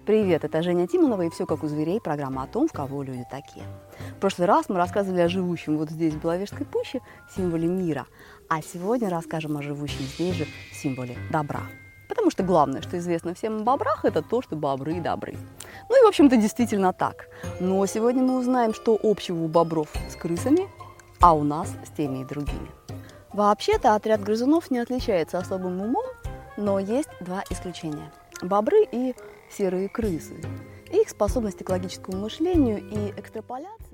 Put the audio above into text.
Привет, это Женя Тимонова и «Все как у зверей» – программа о том, в кого люди такие. В прошлый раз мы рассказывали о живущем вот здесь, в Беловежской пуще, символе мира, а сегодня расскажем о живущем здесь же символе добра. Потому что главное, что известно всем о бобрах, это то, что бобры добры. Ну и, в общем-то, действительно так. Но сегодня мы узнаем, что общего у бобров с крысами, а у нас с теми и другими. Вообще-то отряд грызунов не отличается особым умом, но есть два исключения – бобры и серые крысы. Их способность к логическому мышлению и экстраполяции